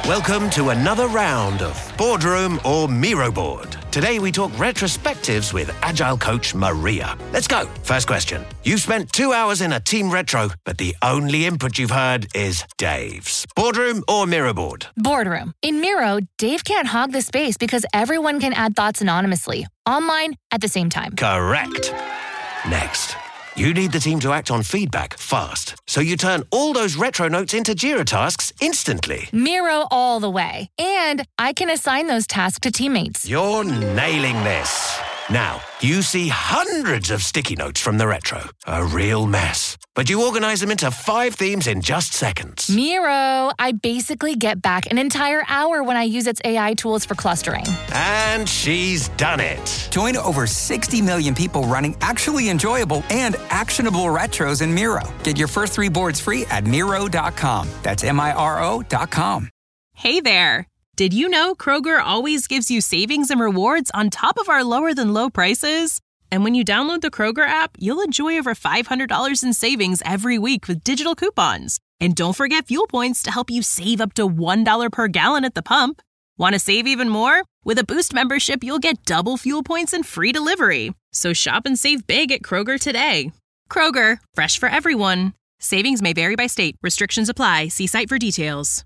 Welcome to another round of Boardroom or Miro Board. Today we talk retrospectives with Agile coach Maria. Let's go. First question. You've spent 2 hours in a team retro, but the only input you've heard is Dave's. Boardroom or Miro Board? Boardroom. In Miro, Dave can't hog the space because everyone can add thoughts anonymously, online, at the same time. Correct. Next. You need the team to act on feedback fast, so you turn all those retro notes into Jira tasks instantly. Miro all the way. And I can assign those tasks to teammates. You're nailing this. Now, you see hundreds of sticky notes from the retro. A real mess. But you organize them into 5 themes in just seconds. Miro, I basically get back an entire hour when I use its AI tools for clustering. And she's done it. Join over 60 million people running actually enjoyable and actionable retros in Miro. Get your first 3 boards free at Miro.com. That's Miro.com. Hey there. Did you know Kroger always gives you savings and rewards on top of our lower-than-low prices? And when you download the Kroger app, you'll enjoy over $500 in savings every week with digital coupons. And don't forget fuel points to help you save up to $1 per gallon at the pump. Want to save even more? With a Boost membership, you'll get double fuel points and free delivery. So shop and save big at Kroger today. Kroger, fresh for everyone. Savings may vary by state. Restrictions apply. See site for details.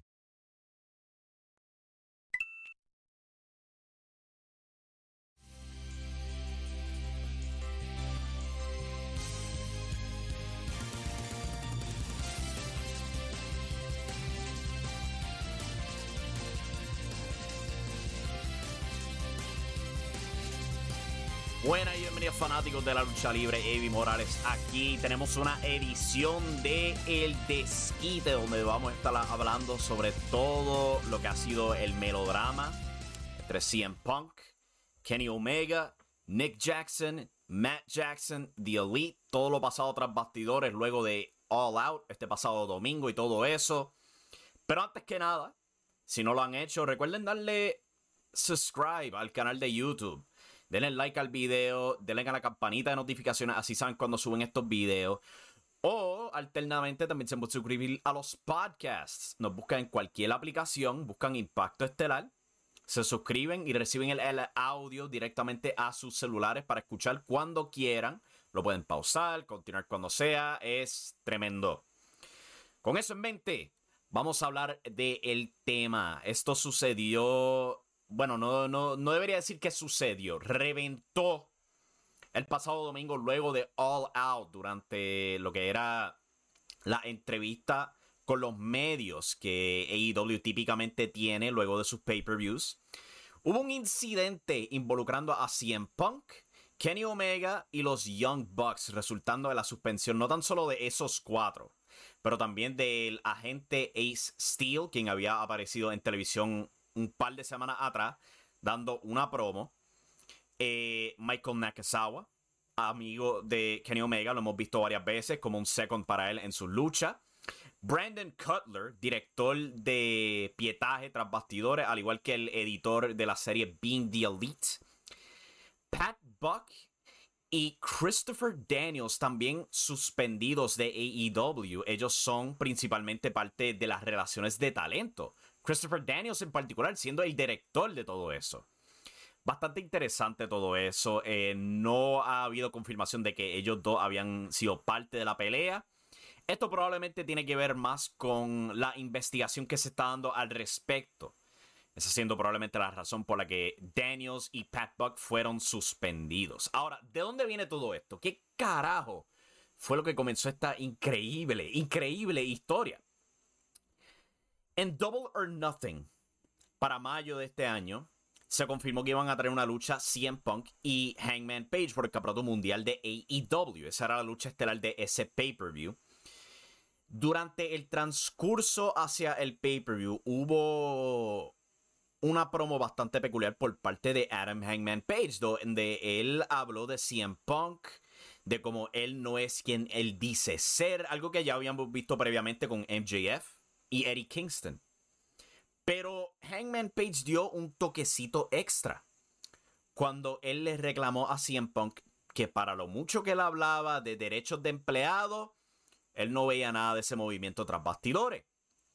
Buenas y bienvenidos fanáticos de la lucha libre. Evi Morales aquí. Tenemos una edición de El Desquite donde vamos a estar hablando sobre todo lo que ha sido el melodrama entre CM Punk, Kenny Omega, Nick Jackson, Matt Jackson, The Elite, todo lo pasado tras bastidores luego de All Out este pasado domingo y todo eso. Pero antes que nada, si no lo han hecho, recuerden darle subscribe al canal de YouTube. Denle like al video, denle a la campanita de notificaciones, así saben cuando suben estos videos. O, alternamente, también se pueden suscribir a los podcasts. Nos buscan en cualquier aplicación, buscan Impacto Estelar, se suscriben y reciben el audio directamente a sus celulares para escuchar cuando quieran. Lo pueden pausar, continuar cuando sea, es tremendo. Con eso en mente, vamos a hablar del tema. Esto sucedió... Bueno, no debería decir que sucedió. Reventó el pasado domingo luego de All Out durante lo que era la entrevista con los medios que AEW típicamente tiene luego de sus pay-per-views. Hubo un incidente involucrando a CM Punk, Kenny Omega y los Young Bucks, resultando de la suspensión no tan solo de esos 4, pero también del agente Ace Steel, quien había aparecido en televisión un par de semanas atrás, dando una promo. Michael Nakazawa, amigo de Kenny Omega, lo hemos visto varias veces como un second para él en sus luchas. Brandon Cutler, director de pietaje tras bastidores, al igual que el editor de la serie Being the Elite. Pat Buck y Christopher Daniels, también suspendidos de AEW. Ellos son principalmente parte de las relaciones de talento. Christopher Daniels en particular siendo el director de todo eso. Bastante interesante todo eso. No ha habido confirmación de que ellos dos habían sido parte de la pelea. Esto probablemente tiene que ver más con la investigación que se está dando al respecto. Esa siendo probablemente la razón por la que Daniels y Pat Buck fueron suspendidos. Ahora, ¿de dónde viene todo esto? ¿Qué carajo fue lo que comenzó esta increíble historia? En Double or Nothing, para mayo de este año, se confirmó que iban a tener una lucha CM Punk y Hangman Page por el campeonato mundial de AEW. Esa era la lucha estelar de ese pay-per-view. Durante el transcurso hacia el pay-per-view hubo una promo bastante peculiar por parte de Adam Hangman Page, donde él habló de CM Punk, de cómo él no es quien él dice ser, algo que ya habíamos visto previamente con MJF y Eddie Kingston. Pero Hangman Page dio un toquecito extra cuando él le reclamó a CM Punk que para lo mucho que él hablaba de derechos de empleado, él no veía nada de ese movimiento tras bastidores.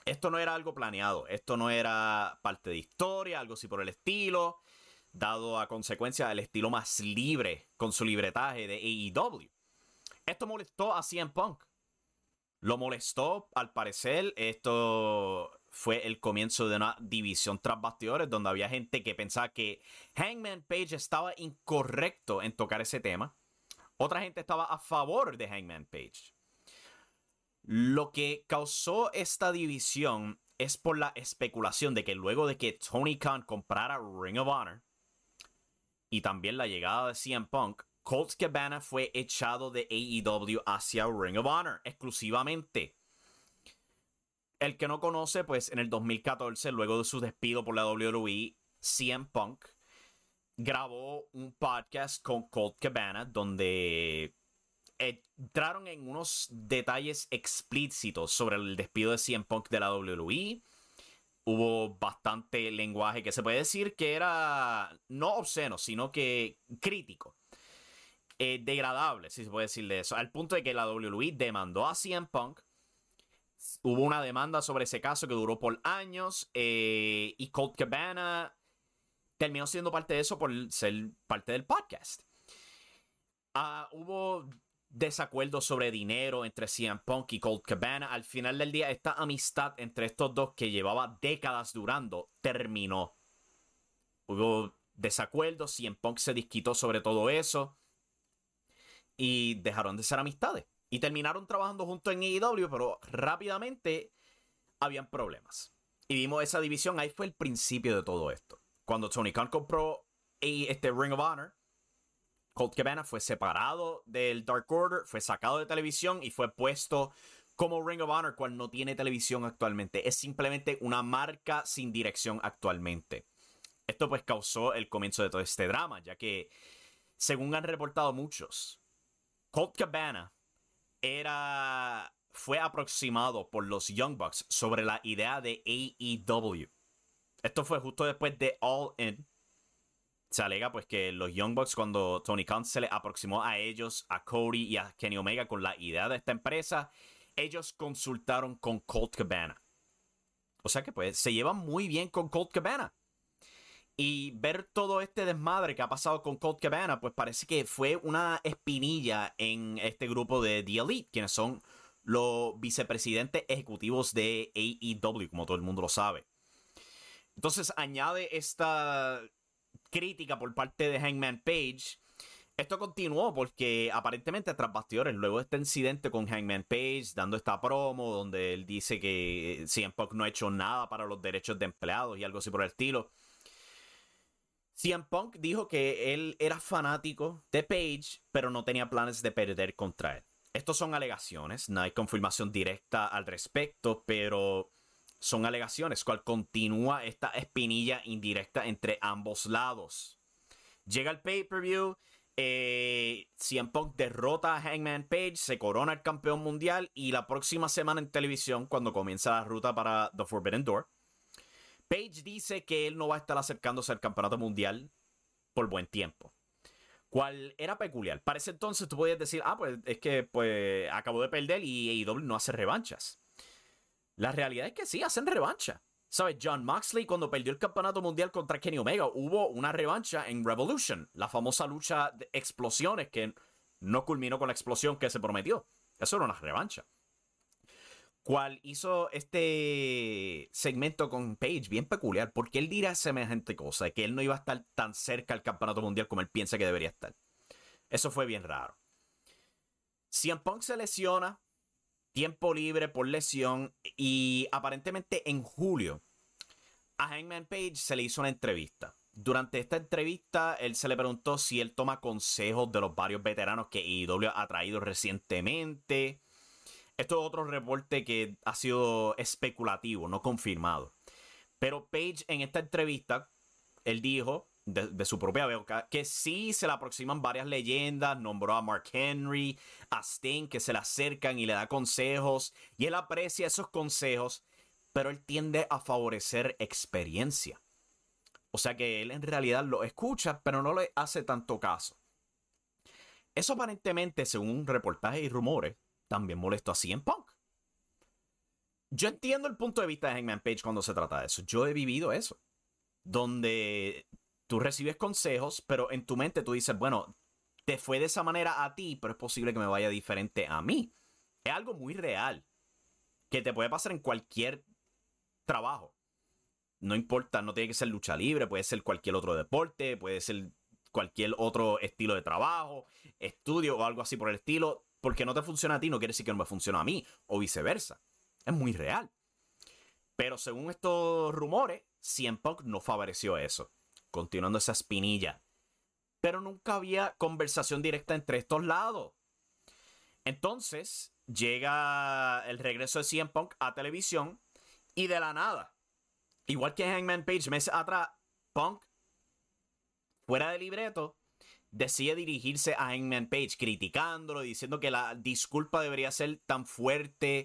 Esto no era algo planeado, esto no era parte de historia, algo así por el estilo, dado a consecuencia del estilo más libre con su libretaje de AEW. Esto molestó a CM Punk. Lo molestó, al parecer. Esto fue el comienzo de una división tras bastidores donde había gente que pensaba que Hangman Page estaba incorrecto en tocar ese tema. Otra gente estaba a favor de Hangman Page. Lo que causó esta división es por la especulación de que luego de que Tony Khan comprara Ring of Honor y también la llegada de CM Punk, Colt Cabana fue echado de AEW hacia Ring of Honor exclusivamente. El que no conoce, pues en el 2014, luego de su despido por la WWE, CM Punk grabó un podcast con Colt Cabana donde entraron en unos detalles explícitos sobre el despido de CM Punk de la WWE. Hubo bastante lenguaje que se puede decir que era no obsceno, sino que crítico. Degradable, si se puede decir de eso. Al punto de que la WWE demandó a CM Punk. Hubo una demanda sobre ese caso que duró por años. Y Colt Cabana terminó siendo parte de eso por ser parte del podcast. Hubo desacuerdos sobre dinero entre CM Punk y Colt Cabana. Al final del día, esta amistad entre estos dos que llevaba décadas durando terminó. Hubo desacuerdos. CM Punk se disquitó sobre todo eso. Y dejaron de ser amistades. Y terminaron trabajando juntos en AEW, pero rápidamente habían problemas. Y vimos esa división. Ahí fue el principio de todo esto. Cuando Tony Khan compró Ring of Honor, Colt Cabana fue separado del Dark Order, fue sacado de televisión y fue puesto como Ring of Honor, cual no tiene televisión actualmente. Es simplemente una marca sin dirección actualmente. Esto pues causó el comienzo de todo este drama, ya que, según han reportado muchos, Colt Cabana fue aproximado por los Young Bucks sobre la idea de AEW. Esto fue justo después de All In. Se alega pues que los Young Bucks, cuando Tony Khan se le aproximó a ellos, a Cody y a Kenny Omega con la idea de esta empresa, ellos consultaron con Colt Cabana. O sea que pues se llevan muy bien con Colt Cabana. Y ver todo este desmadre que ha pasado con Colt Cabana, pues parece que fue una espinilla en este grupo de The Elite, quienes son los vicepresidentes ejecutivos de AEW, como todo el mundo lo sabe. Entonces añade esta crítica por parte de Hangman Page. Esto continuó porque aparentemente tras bastidores, luego de este incidente con Hangman Page, dando esta promo donde él dice que CM Punk no ha hecho nada para los derechos de empleados y algo así por el estilo, CM Punk dijo que él era fanático de Page, pero no tenía planes de perder contra él. Estos son alegaciones, no hay confirmación directa al respecto, pero son alegaciones, cual continúa esta espinilla indirecta entre ambos lados. Llega el pay-per-view, CM Punk derrota a Hangman Page, se corona el campeón mundial y la próxima semana en televisión, cuando comienza la ruta para The Forbidden Door, Page dice que él no va a estar acercándose al campeonato mundial por buen tiempo. Cual era peculiar. Para ese entonces tú podías decir, pues es que pues acabó de perder y AEW no hace revanchas. La realidad es que sí, hacen revancha. ¿Sabes? Jon Moxley, cuando perdió el campeonato mundial contra Kenny Omega, hubo una revancha en Revolution. La famosa lucha de explosiones que no culminó con la explosión que se prometió. Eso era una revancha. Cual hizo este segmento con Page bien peculiar, porque él dirá semejante cosa, de que él no iba a estar tan cerca al campeonato mundial como él piensa que debería estar. Eso fue bien raro. CM Punk se lesiona, tiempo libre por lesión, y aparentemente en julio a Hangman Page se le hizo una entrevista. Durante esta entrevista, él se le preguntó si él toma consejos de los varios veteranos que AEW ha traído recientemente. Esto es otro reporte que ha sido especulativo, no confirmado. Pero Page en esta entrevista, él dijo, de su propia boca, que sí se le aproximan varias leyendas. Nombró a Mark Henry, a Sting, que se le acercan y le da consejos. Y él aprecia esos consejos, pero él tiende a favorecer experiencia. O sea que él en realidad lo escucha, pero no le hace tanto caso. Eso aparentemente, según reportajes y rumores, también molestó a CM Punk. Yo entiendo el punto de vista de Hangman Page cuando se trata de eso. Yo he vivido eso. Donde tú recibes consejos, pero en tu mente tú dices, bueno, te fue de esa manera a ti, pero es posible que me vaya diferente a mí. Es algo muy real. Que te puede pasar en cualquier trabajo. No importa, no tiene que ser lucha libre, puede ser cualquier otro deporte, puede ser cualquier otro estilo de trabajo, estudio o algo así por el estilo. Porque no te funciona a ti, no quiere decir que no me funciona a mí, o viceversa. Es muy real. Pero según estos rumores, CM Punk no favoreció eso. Continuando esa espinilla. Pero nunca había conversación directa entre estos lados. Entonces, llega el regreso de CM Punk a televisión y de la nada, igual que Hangman Page meses atrás, Punk, fuera de libreto, decide dirigirse a Hangman Page, criticándolo, diciendo que la disculpa debería ser tan fuerte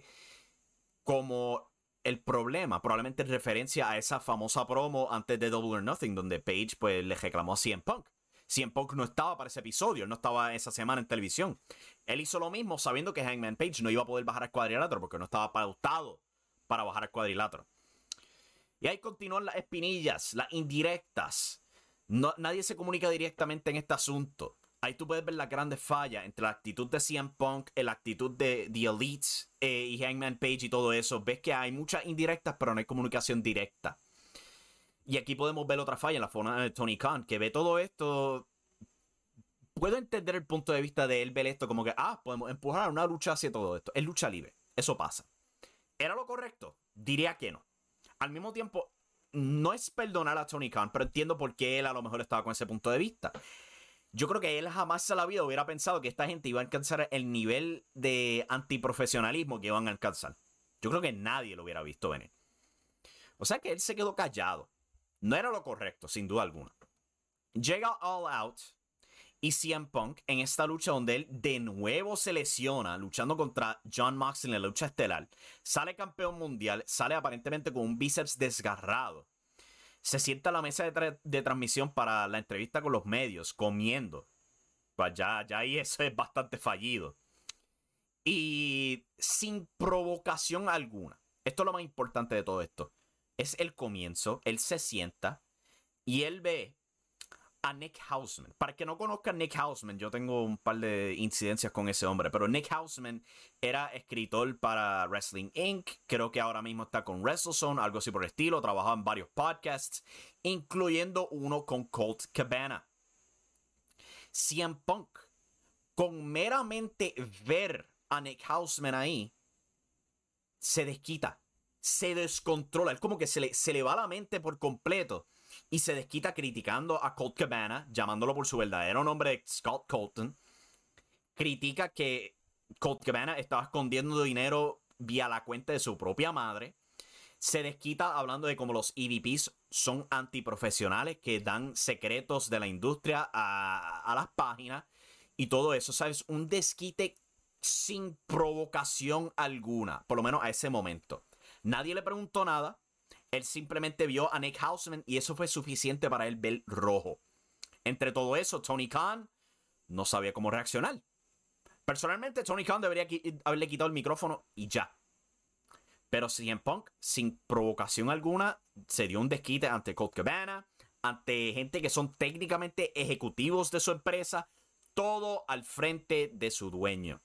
como el problema. Probablemente en referencia a esa famosa promo antes de Double or Nothing, donde Page pues le reclamó a CM Punk. CM Punk no estaba para ese episodio, él no estaba esa semana en televisión. Él hizo lo mismo sabiendo que Hangman Page no iba a poder bajar al cuadrilátero porque no estaba pautado para bajar al cuadrilátero. Y ahí continúan las espinillas, las indirectas. Nadie se comunica directamente en este asunto. Ahí tú puedes ver las grandes fallas entre la actitud de CM Punk, la actitud de The Elite y Hangman Page y todo eso. Ves que hay muchas indirectas, pero no hay comunicación directa. Y aquí podemos ver otra falla en la forma de Tony Khan, que ve todo esto. Puedo entender el punto de vista de él ver esto como que, podemos empujar una lucha hacia todo esto. Es lucha libre. Eso pasa. ¿Era lo correcto? Diría que no. Al mismo tiempo, no es perdonar a Tony Khan, pero entiendo por qué él a lo mejor estaba con ese punto de vista. Yo creo que él jamás en la vida hubiera pensado que esta gente iba a alcanzar el nivel de antiprofesionalismo que iban a alcanzar. Yo creo que nadie lo hubiera visto venir. O sea que él se quedó callado. No era lo correcto, sin duda alguna. Llega All Out y CM Punk en esta lucha donde él de nuevo se lesiona luchando contra Jon Moxley en la lucha estelar. Sale campeón mundial, sale aparentemente con un bíceps desgarrado. Se sienta a la mesa de transmisión para la entrevista con los medios, comiendo. Pues ya ahí eso es bastante fallido. Y sin provocación alguna. Esto es lo más importante de todo esto. Es el comienzo. Él se sienta y él ve a Nick Hausman. Para el que no conozca a Nick Hausman, yo tengo un par de incidencias con ese hombre, pero Nick Hausman era escritor para Wrestling Inc. Creo que ahora mismo está con WrestleZone, algo así por el estilo. Trabajaba en varios podcasts, incluyendo uno con Colt Cabana. CM Punk, con meramente ver a Nick Hausman ahí, se desquita, se descontrola. Es como que se le va la mente por completo. Y se desquita criticando a Colt Cabana, llamándolo por su verdadero nombre, Scott Colton. Critica que Colt Cabana estaba escondiendo dinero vía la cuenta de su propia madre. Se desquita hablando de cómo los EVPs son antiprofesionales que dan secretos de la industria a las páginas. Y todo eso, ¿sabes? Un desquite sin provocación alguna, por lo menos a ese momento. Nadie le preguntó nada. Él simplemente vio a Nick Hausman y eso fue suficiente para él ver rojo. Entre todo eso, Tony Khan no sabía cómo reaccionar. Personalmente, Tony Khan debería haberle quitado el micrófono y ya. Pero CM Punk, sin provocación alguna, se dio un desquite ante Colt Cabana, ante gente que son técnicamente ejecutivos de su empresa, todo al frente de su dueño.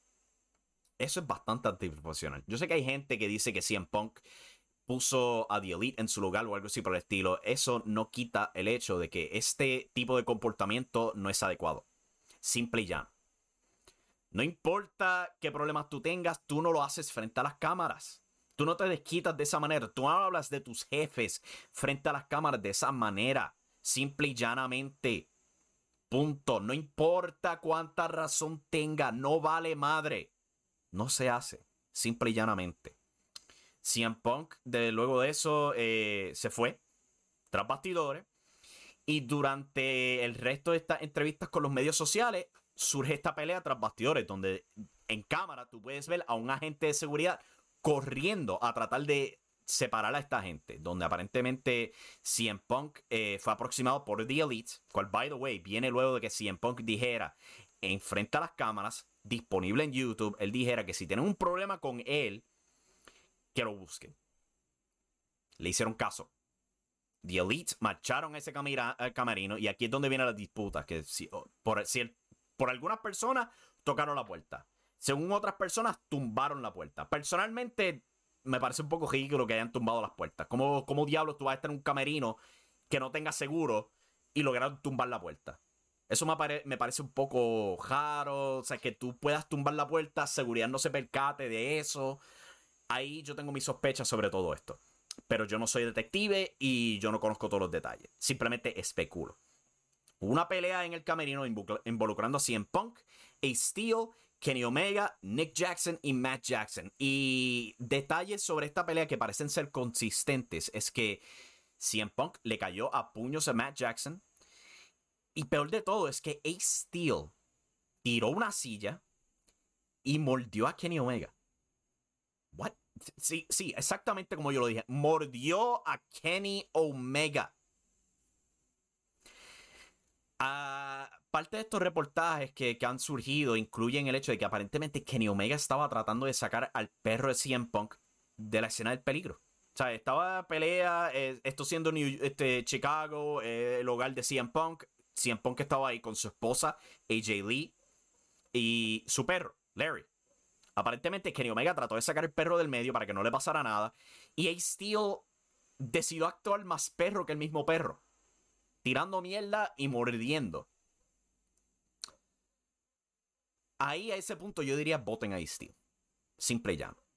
Eso es bastante antiprofesional. Yo sé que hay gente que dice que CM Punk puso a The Elite en su lugar o algo así por el estilo. Eso no quita el hecho de que este tipo de comportamiento no es adecuado. Simple y llano. No importa qué problemas tú tengas, tú no lo haces frente a las cámaras. Tú no te desquitas de esa manera. Tú no hablas de tus jefes frente a las cámaras de esa manera. Simple y llanamente. Punto. No importa cuánta razón tenga. No vale madre. No se hace. Simple y llanamente. CM Punk, luego de eso, se fue tras bastidores. Y durante el resto de estas entrevistas con los medios sociales, surge esta pelea tras bastidores, donde en cámara tú puedes ver a un agente de seguridad corriendo a tratar de separar a esta gente. Donde aparentemente CM Punk fue aproximado por The Elite, cual, by the way, viene luego de que CM Punk dijera, enfrente a las cámaras, disponible en YouTube, él dijera que si tienen un problema con él, que lo busquen. Le hicieron caso. The Elite marcharon a ese camerino y aquí es donde vienen las disputas. Que por algunas personas tocaron la puerta. Según otras personas, tumbaron la puerta. Personalmente, me parece un poco ridículo que hayan tumbado las puertas. ¿Cómo diablos tú vas a estar en un camerino que no tenga seguro y lograron tumbar la puerta? Eso me parece un poco raro. O sea, que tú puedas tumbar la puerta, seguridad no se percate de eso. Ahí yo tengo mis sospechas sobre todo esto. Pero yo no soy detective y yo no conozco todos los detalles. Simplemente especulo. Hubo una pelea en el camerino involucrando a CM Punk, Ace Steel, Kenny Omega, Nick Jackson y Matt Jackson. Y detalles sobre esta pelea que parecen ser consistentes es que CM Punk le cayó a puños a Matt Jackson. Y peor de todo es que Ace Steel tiró una silla y mordió a Kenny Omega. ¿What? Sí, exactamente como yo lo dije. Mordió a Kenny Omega. Parte de estos reportajes que han surgido incluyen el hecho de que aparentemente Kenny Omega estaba tratando de sacar al perro de CM Punk de la escena del peligro. O sea, estaba pelea, esto siendo Chicago, el hogar de CM Punk. CM Punk estaba ahí con su esposa, AJ Lee, y su perro, Larry. Aparentemente Kenny Omega trató de sacar el perro del medio para que no le pasara nada. Y Ace Steel decidió actuar más perro que el mismo perro. Tirando mierda y mordiendo. Ahí a ese punto yo diría voten a Ace Steel. Simple y llano.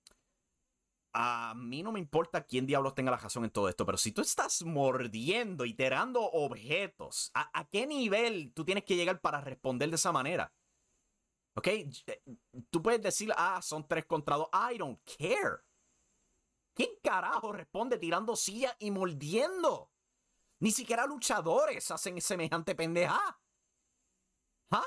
A mí no me importa quién diablos tenga la razón en todo esto, pero si tú estás mordiendo y tirando objetos, ¿a qué nivel tú tienes que llegar para responder de esa manera? ¿Ok? Tú puedes decir, son 3 contra 2. I don't care. ¿Quién carajo responde tirando silla y mordiendo? Ni siquiera luchadores hacen semejante pendeja. ¿Ah?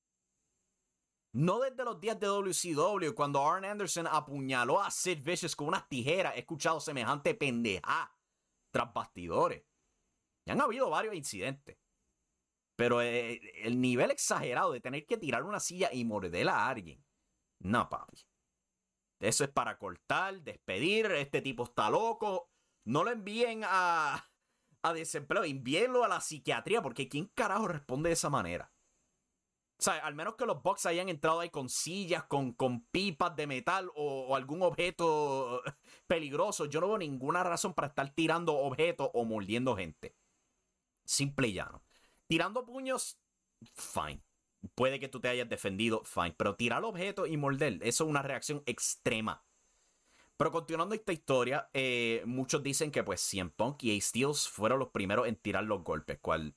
No desde los días de WCW, cuando Arn Anderson apuñaló a Sid Vicious con unas tijeras, he escuchado semejante pendeja tras bastidores. Y han habido varios incidentes. Pero el nivel exagerado de tener que tirar una silla y morderla a alguien. No, papi. Eso es para cortar, despedir. Este tipo está loco. No lo envíen a desempleo. Envíenlo a la psiquiatría. Porque ¿quién carajo responde de esa manera? O sea, al menos que los Bucks hayan entrado ahí con sillas, con pipas de metal o algún objeto peligroso. Yo no veo ninguna razón para estar tirando objetos o mordiendo gente. Simple y llano. Tirando puños, fine. Puede que tú te hayas defendido, fine. Pero tirar objetos y morder, eso es una reacción extrema. Pero continuando esta historia, muchos dicen que pues CM Punk y Ace Steel fueron los primeros en tirar los golpes. Cual...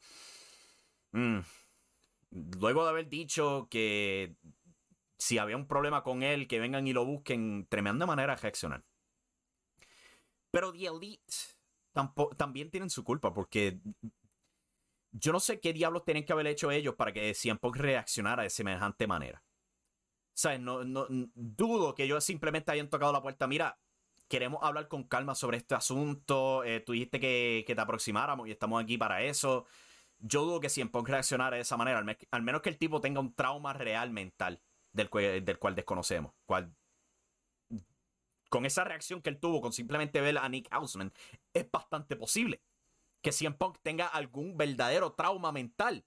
luego de haber dicho que si había un problema con él, que vengan y lo busquen, tremenda manera de reaccionar. Pero The Elite también tienen su culpa, porque yo no sé qué diablos tienen que haber hecho ellos para que CM Punk reaccionara de semejante manera. ¿Sabes? No, dudo que ellos simplemente hayan tocado la puerta. Mira, queremos hablar con calma sobre este asunto. Tú dijiste que te aproximáramos y estamos aquí para eso. Yo dudo que CM Punk reaccionara de esa manera. Al menos que el tipo tenga un trauma real mental del cual desconocemos. Con esa reacción que él tuvo con simplemente ver a Nick Hausman, es bastante posible que CM Punk tenga algún verdadero trauma mental.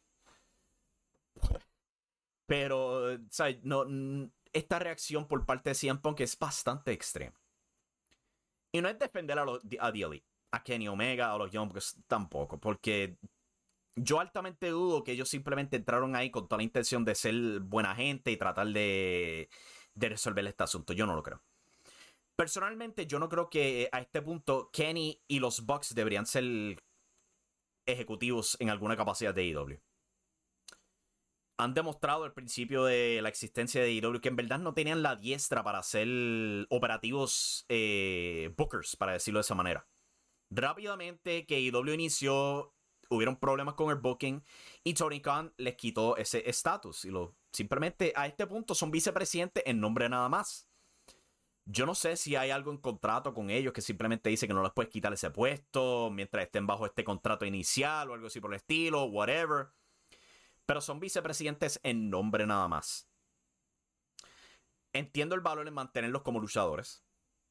Pero, ¿sabes? Esta reacción por parte de CM Punk es bastante extrema. Y no es defender a The Elite, a Kenny Omega, a los Young Bucks tampoco, porque yo altamente dudo que ellos simplemente entraron ahí con toda la intención de ser buena gente y tratar de resolver este asunto. Yo no lo creo. Personalmente, yo no creo que a este punto Kenny y los Bucks deberían ser ejecutivos en alguna capacidad de AEW. Han demostrado al principio de la existencia de AEW que en verdad no tenían la diestra para ser operativos bookers, para decirlo de esa manera. Rápidamente que AEW inició, hubieron problemas con el booking y Tony Khan les quitó ese estatus. Y simplemente a este punto son vicepresidentes en nombre nada más. Yo no sé si hay algo en contrato con ellos que simplemente dice que no les puedes quitar ese puesto mientras estén bajo este contrato inicial o algo así por el estilo, whatever. Pero son vicepresidentes en nombre nada más. Entiendo el valor en mantenerlos como luchadores.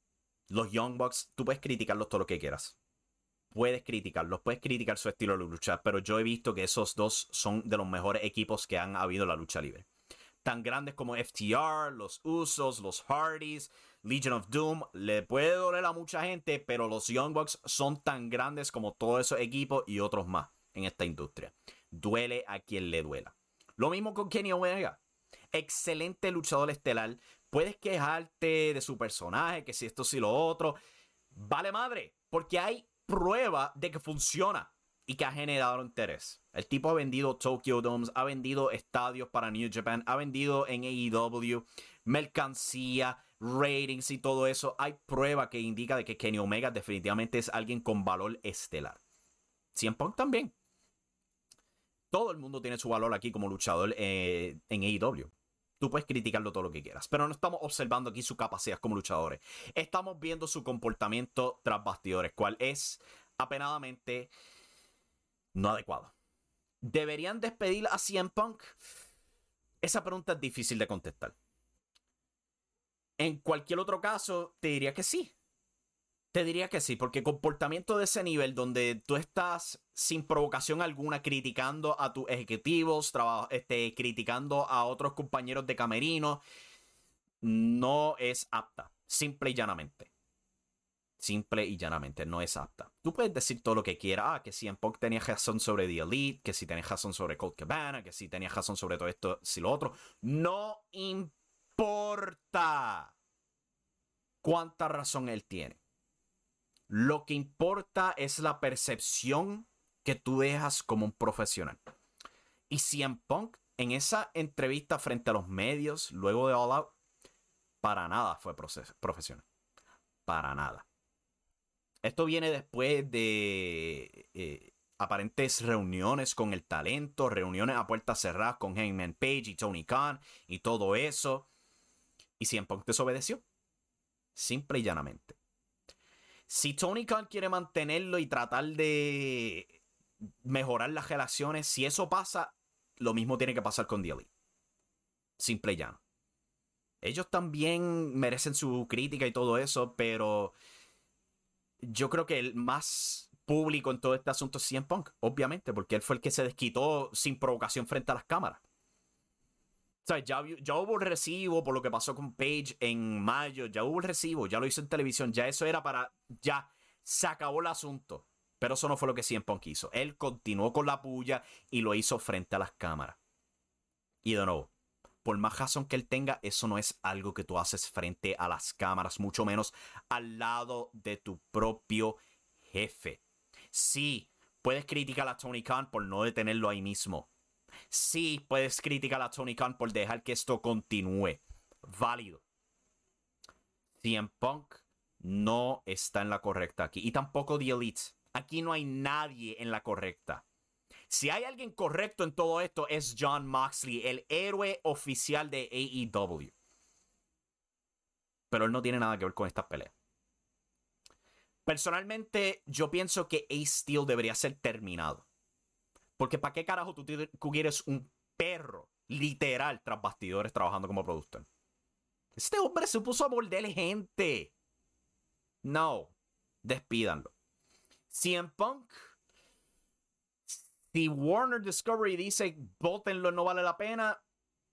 Los Young Bucks, tú puedes criticarlos todo lo que quieras. Puedes criticarlos, puedes criticar su estilo de lucha, pero yo he visto que esos dos son de los mejores equipos que han habido en la lucha libre. Tan grandes como FTR, los Usos, los Hardys, Legion of Doom. Le puede doler a mucha gente, pero los Young Bucks son tan grandes como todos esos equipos y otros más en esta industria. Duele a quien le duela. Lo mismo con Kenny Omega. Excelente luchador estelar. Puedes quejarte de su personaje, que si esto, si lo otro. Vale madre, porque hay prueba de que funciona y que ha generado interés. El tipo ha vendido Tokyo Domes, ha vendido estadios para New Japan, ha vendido en AEW, mercancía, ratings y todo eso. Hay prueba que indica de que Kenny Omega definitivamente es alguien con valor estelar. CM Punk también. Todo el mundo tiene su valor aquí como luchador en AEW. Tú puedes criticarlo todo lo que quieras, pero no estamos observando aquí su capacidad como luchadores. Estamos viendo su comportamiento tras bastidores, cual es apenadamente no adecuado. ¿Deberían despedir a CM Punk? Esa pregunta es difícil de contestar. En cualquier otro caso, te diría que sí. Te diría que sí, porque comportamiento de ese nivel donde tú estás sin provocación alguna criticando a tus ejecutivos, criticando a otros compañeros de camerino, no es apta. Simple y llanamente. Simple y llanamente no es apta. Tú puedes decir todo lo que quieras. Que si CM Punk tenía razón sobre The Elite, que si tenía razón sobre Colt Cabana, que si tenía razón sobre todo esto, si lo otro. No importa cuánta razón él tiene. Lo que importa es la percepción que tú dejas como un profesional. Y CM Punk, en esa entrevista frente a los medios, luego de All Out, para nada fue profesional. Para nada. Esto viene después de aparentes reuniones con el talento, reuniones a puertas cerradas con Hangman Page y Tony Khan y todo eso. Y CM Punk desobedeció. Simple y llanamente. Si Tony Khan quiere mantenerlo y tratar de mejorar las relaciones, si eso pasa, lo mismo tiene que pasar con The Elite. Simple y llano. Ellos también merecen su crítica y todo eso, pero yo creo que el más público en todo este asunto es CM Punk, obviamente, porque él fue el que se desquitó sin provocación frente a las cámaras. O sea, ya hubo el recibo por lo que pasó con Page en mayo. Ya hubo el recibo, ya lo hizo en televisión. Ya eso era para... Ya se acabó el asunto. Pero eso no fue lo que CM Punk hizo. Él continuó con la puya y lo hizo frente a las cámaras. Y de nuevo, por más razón que él tenga, eso no es algo que tú haces frente a las cámaras. Mucho menos al lado de tu propio jefe. Sí, puedes criticar a Tony Khan por no detenerlo ahí mismo. Sí, puedes criticar a Tony Khan por dejar que esto continúe. Válido. CM Punk no está en la correcta aquí. Y tampoco The Elite. Aquí no hay nadie en la correcta. Si hay alguien correcto en todo esto es Jon Moxley, el héroe oficial de AEW. Pero él no tiene nada que ver con estas peleas. Personalmente, yo pienso que Ace Steel debería ser terminado. Porque ¿para qué carajo tú quieres un perro literal tras bastidores trabajando como productor? Este hombre se puso a morder gente. No, despídanlo. CM Punk, si Warner Discovery dice bótenlo, no vale la pena.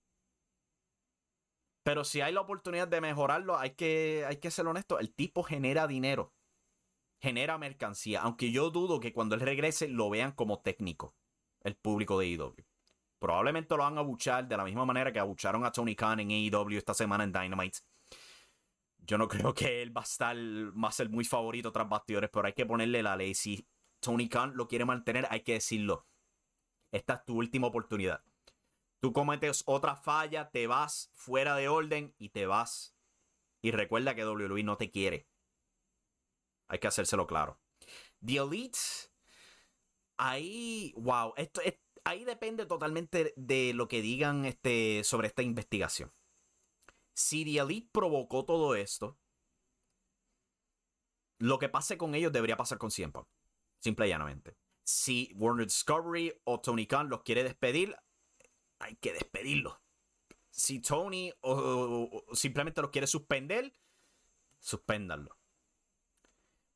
Pero si hay la oportunidad de mejorarlo, hay que ser honesto. El tipo genera dinero. Genera mercancía. Aunque yo dudo que cuando él regrese lo vean como técnico. El público de AEW. Probablemente lo van a abuchar de la misma manera que abucharon a Tony Khan en AEW esta semana en Dynamite. Yo no creo que él va a ser muy favorito tras bastidores, pero hay que ponerle la ley. Si Tony Khan lo quiere mantener, hay que decirlo. Esta es tu última oportunidad. Tú cometes otra falla, te vas fuera de orden y te vas. Y recuerda que WWE no te quiere. Hay que hacérselo claro. The Elite... Ahí, wow, ahí depende totalmente de lo que digan sobre esta investigación. Si The Elite provocó todo esto, lo que pase con ellos debería pasar con CM Punk. Simple y llanamente. Si Warner Discovery o Tony Khan los quiere despedir, hay que despedirlos. Si Tony o simplemente los quiere suspender, suspéndanlo.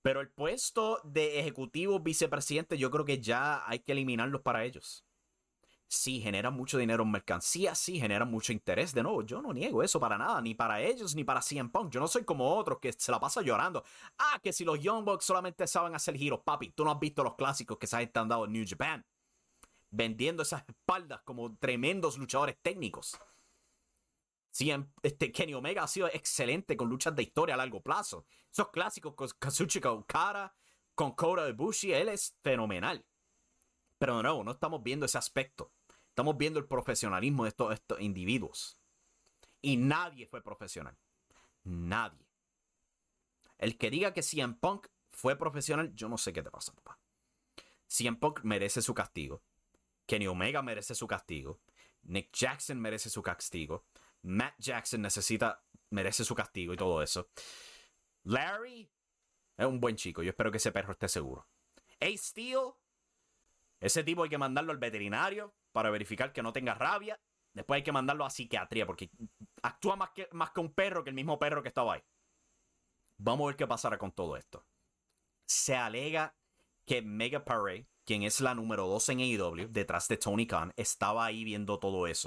Pero el puesto de ejecutivo vicepresidente yo creo que ya hay que eliminarlos para ellos. Sí, generan mucho dinero en mercancías, sí, generan mucho interés. De nuevo, yo no niego eso para nada, ni para ellos, ni para CM Punk. Yo no soy como otros que se la pasa llorando. Ah, que si los Young Bucks solamente saben hacer giros, papi. Tú no has visto los clásicos que se han dado en New Japan. Vendiendo esas espaldas como tremendos luchadores técnicos. Sí, Kenny Omega ha sido excelente con luchas de historia a largo plazo. Esos clásicos con Kazuchika Okada, con Kota Ibushi, él es fenomenal. Pero de nuevo, no estamos viendo ese aspecto. Estamos viendo el profesionalismo de estos individuos. Y nadie fue profesional. Nadie. El que diga que CM Punk fue profesional, yo no sé qué te pasa, papá. CM Punk merece su castigo. Kenny Omega merece su castigo. Nick Jackson merece su castigo. Matt Jackson merece su castigo y todo eso. Larry es un buen chico. Yo espero que ese perro esté seguro. Ace Steel, ese tipo hay que mandarlo al veterinario para verificar que no tenga rabia. Después hay que mandarlo a psiquiatría porque actúa más que un perro, que el mismo perro que estaba ahí. Vamos a ver qué pasará con todo esto. Se alega que Mega Parade, quien es la número 2 en AEW, detrás de Tony Khan, estaba ahí viendo todo eso.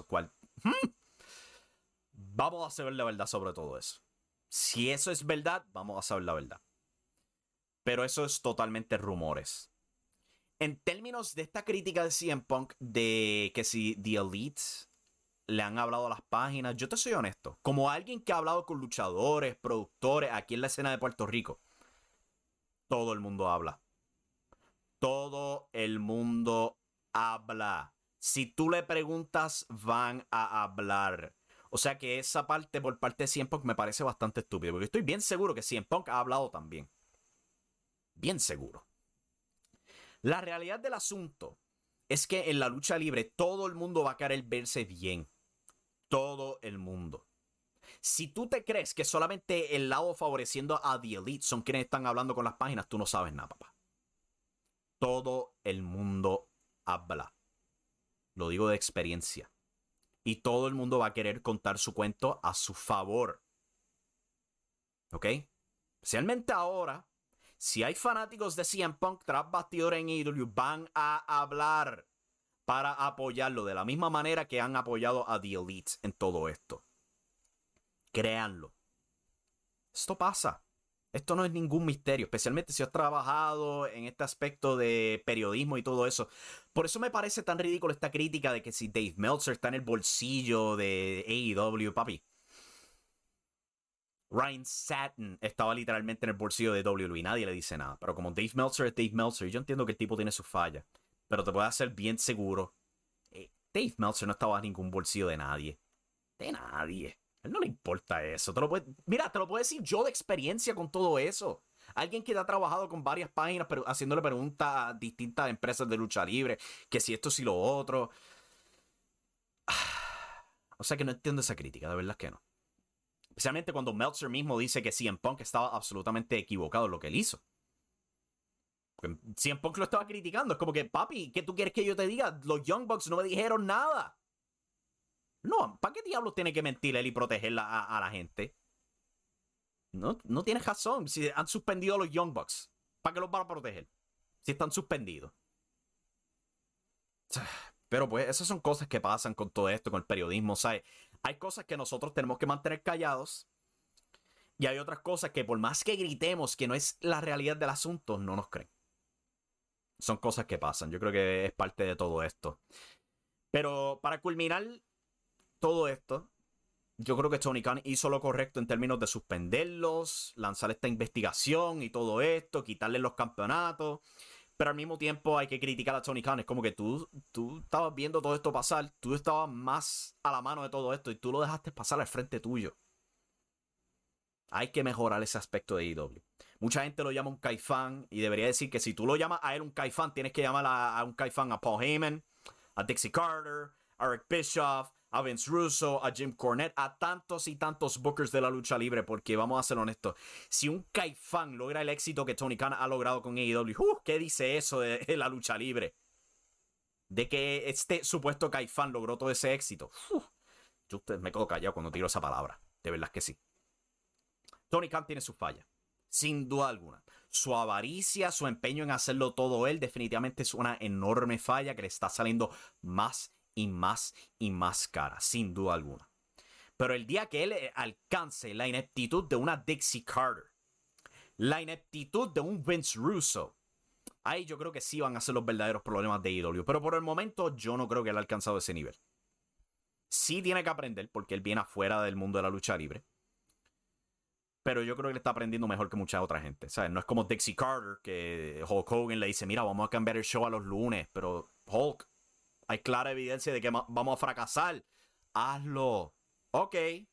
Vamos a saber la verdad sobre todo eso. Si eso es verdad, vamos a saber la verdad. Pero eso es totalmente rumores. En términos de esta crítica de CM Punk, de que si The Elite le han hablado a las páginas, yo te soy honesto. Como alguien que ha hablado con luchadores, productores, aquí en la escena de Puerto Rico, todo el mundo habla. Todo el mundo habla. Si tú le preguntas, van a hablar. O sea que esa parte por parte de CM Punk me parece bastante estúpido. Porque estoy bien seguro que CM Punk ha hablado también. Bien seguro. La realidad del asunto es que en la lucha libre todo el mundo va a querer verse bien. Todo el mundo. Si tú te crees que solamente el lado favoreciendo a The Elite son quienes están hablando con las páginas, tú no sabes nada, papá. Todo el mundo habla. Lo digo de experiencia. Y todo el mundo va a querer contar su cuento a su favor. ¿Ok? Especialmente ahora, si hay fanáticos de CM Punk tras bastidores en AEW, van a hablar para apoyarlo de la misma manera que han apoyado a The Elite en todo esto. Créanlo. Esto pasa. Esto no es ningún misterio, especialmente si has trabajado en este aspecto de periodismo y todo eso. Por eso me parece tan ridículo esta crítica de que si Dave Meltzer está en el bolsillo de AEW, papi. Ryan Satin estaba literalmente en el bolsillo de WWE y nadie le dice nada. Pero como Dave Meltzer es Dave Meltzer, yo entiendo que el tipo tiene sus fallas. Pero te puedo hacer bien seguro. Dave Meltzer no estaba en ningún bolsillo de nadie. De nadie. A él no le importa eso. Te lo puedo decir yo de experiencia con todo eso. Alguien que ha trabajado con varias páginas pero haciéndole preguntas a distintas empresas de lucha libre. Que si esto, si lo otro. O sea que no entiendo esa crítica. De verdad que no. Especialmente cuando Meltzer mismo dice que CM Punk estaba absolutamente equivocado en lo que él hizo. Porque CM Punk lo estaba criticando. Es como que, papi, ¿qué tú quieres que yo te diga? Los Young Bucks no me dijeron nada. No, ¿para qué diablos tiene que mentir él y proteger a la gente? No tienes razón. Si han suspendido a los Young Bucks, ¿para qué los van a proteger? Si están suspendidos. Pero pues esas son cosas que pasan con todo esto, con el periodismo, ¿sabes? Hay cosas que nosotros tenemos que mantener callados. Y hay otras cosas que por más que gritemos que no es la realidad del asunto, no nos creen. Son cosas que pasan. Yo creo que es parte de todo esto. Pero para culminar todo esto, yo creo que Tony Khan hizo lo correcto en términos de suspenderlos, lanzar esta investigación y todo esto, quitarle los campeonatos. Pero al mismo tiempo hay que criticar a Tony Khan. Es como que tú estabas viendo todo esto pasar, tú estabas más a la mano de todo esto y tú lo dejaste pasar al frente tuyo. Hay que mejorar ese aspecto de AEW. Mucha gente lo llama un caifán y debería decir que si tú lo llamas a él un caifán, tienes que llamar a un caifán a Paul Heyman, a Dixie Carter, a Eric Bischoff, a Vince Russo, a Jim Cornette, a tantos y tantos bookers de la lucha libre, porque vamos a ser honestos, si un caifán logra el éxito que Tony Khan ha logrado con AEW, ¿qué dice eso de la lucha libre? De que este supuesto caifán logró todo ese éxito. Yo me quedo callado cuando tiro esa palabra, de verdad que sí. Tony Khan tiene sus fallas, sin duda alguna. Su avaricia, su empeño en hacerlo todo él, definitivamente es una enorme falla que le está saliendo más y más y más cara, sin duda alguna. Pero el día que él alcance la ineptitud de una Dixie Carter, la ineptitud de un Vince Russo, ahí yo creo que sí van a ser los verdaderos problemas de AEW. Pero por el momento yo no creo que él haya alcanzado ese nivel. Sí tiene que aprender porque él viene afuera del mundo de la lucha libre. Pero yo creo que él está aprendiendo mejor que mucha otra gente. ¿Sabes? No es como Dixie Carter, que Hulk Hogan le dice, mira, vamos a cambiar el show a los lunes. Pero Hulk, hay clara evidencia de que vamos a fracasar. Hazlo. Ok.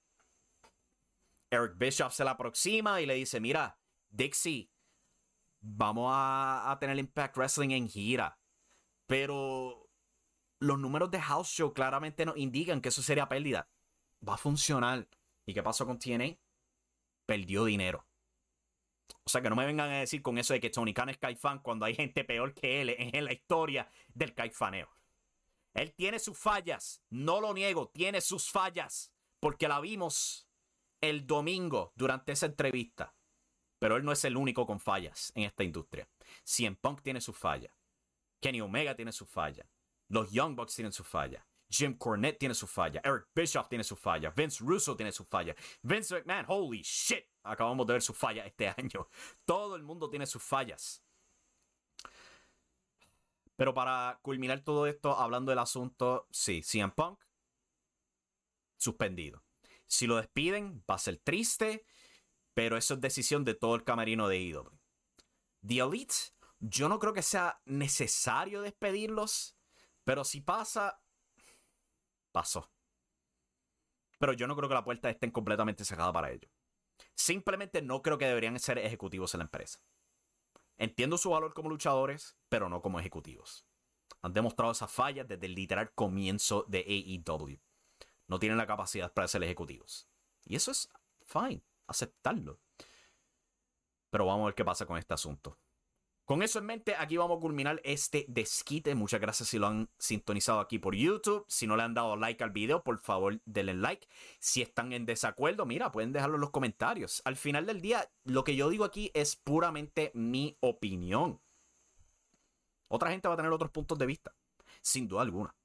Eric Bischoff se la aproxima y le dice, mira, Dixie, vamos a tener Impact Wrestling en gira. Pero los números de House Show claramente nos indican que eso sería pérdida. Va a funcionar. ¿Y qué pasó con TNA? Perdió dinero. O sea, que no me vengan a decir con eso de que Tony Khan es Caifán cuando hay gente peor que él en la historia del caifaneo. Él tiene sus fallas. No lo niego. Tiene sus fallas. Porque la vimos el domingo durante esa entrevista. Pero él no es el único con fallas en esta industria. CM Punk tiene sus fallas. Kenny Omega tiene sus fallas. Los Young Bucks tienen sus fallas. Jim Cornette tiene sus fallas. Eric Bischoff tiene sus fallas. Vince Russo tiene sus fallas. Vince McMahon, holy shit. Acabamos de ver sus fallas este año. Todo el mundo tiene sus fallas. Pero para culminar todo esto, hablando del asunto, sí, CM Punk, suspendido. Si lo despiden, va a ser triste, pero eso es decisión de todo el camerino de AEW. The Elite, yo no creo que sea necesario despedirlos, pero si pasa, pasó. Pero yo no creo que la puerta esté completamente cerrada para ellos. Simplemente no creo que deberían ser ejecutivos en la empresa. Entiendo su valor como luchadores, pero no como ejecutivos. Han demostrado esas fallas desde el literal comienzo de AEW. No tienen la capacidad para ser ejecutivos. Y eso es fine, aceptarlo. Pero vamos a ver qué pasa con este asunto. Con eso en mente, aquí vamos a culminar este desquite. Muchas gracias si lo han sintonizado aquí por YouTube. Si no le han dado like al video, por favor denle like. Si están en desacuerdo, mira, pueden dejarlo en los comentarios. Al final del día, lo que yo digo aquí es puramente mi opinión. Otra gente va a tener otros puntos de vista, sin duda alguna.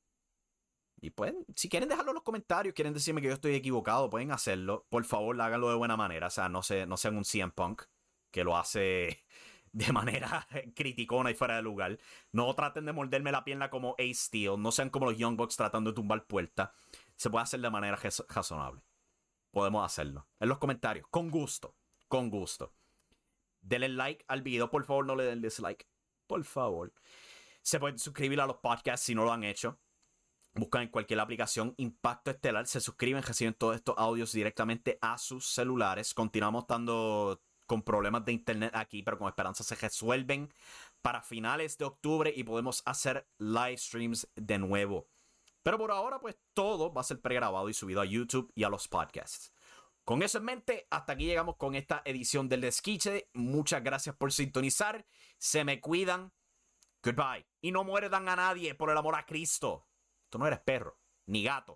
Y pueden, si quieren dejarlo en los comentarios, quieren decirme que yo estoy equivocado, pueden hacerlo. Por favor, háganlo de buena manera. O sea, no sean un CM Punk que lo hace de manera criticona y fuera de lugar. No traten de morderme la pierna como Ace Steel. No sean como los Young Bucks tratando de tumbar puertas. Se puede hacer de manera razonable. Podemos hacerlo. En los comentarios. Con gusto. Con gusto. Denle like al video. Por favor, no le den dislike. Por favor. Se pueden suscribir a los podcasts si no lo han hecho. Buscan en cualquier aplicación Impacto Estelar. Se suscriben, reciben todos estos audios directamente a sus celulares. Continuamos estando con problemas de internet aquí, pero con esperanza se resuelven para finales de octubre y podemos hacer live streams de nuevo. Pero por ahora, pues todo va a ser pregrabado y subido a YouTube y a los podcasts. Con eso en mente, hasta aquí llegamos con esta edición del Desquiche. Muchas gracias por sintonizar. Se me cuidan. Goodbye. Y no muerdan a nadie, por el amor a Cristo. Tú no eres perro, ni gato.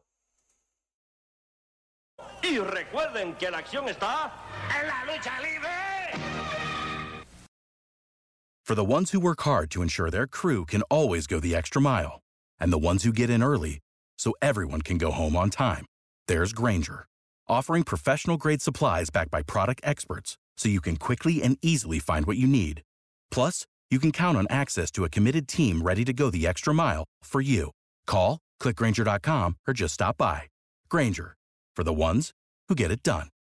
Y recuerden que la acción está en la lucha libre. For the ones who work hard to ensure their crew can always go the extra mile, and the ones who get in early so everyone can go home on time, there's Grainger, offering professional-grade supplies backed by product experts so you can quickly and easily find what you need. Plus, you can count on access to a committed team ready to go the extra mile for you. Call, click Grainger.com, or just stop by. Grainger, for the ones who get it done.